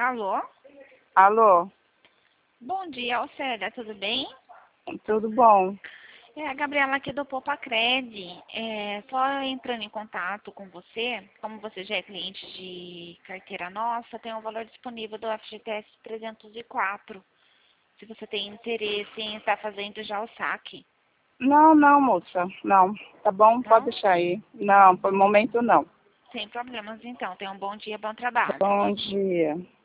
Alô? Alô, Bom dia, Alcélia, tudo bem? tudo bom? É a Gabriela aqui do Popacred. Só entrando em contato com você, como você já é cliente de carteira nossa, tem um valor disponível do FGTS 304. Se você tem interesse em estar fazendo já o saque, Não, não, moça, não. Tá bom, pode não? deixar aí. Não, por momento não. Sem problemas então. Tenha um bom dia, bom trabalho. Bom dia.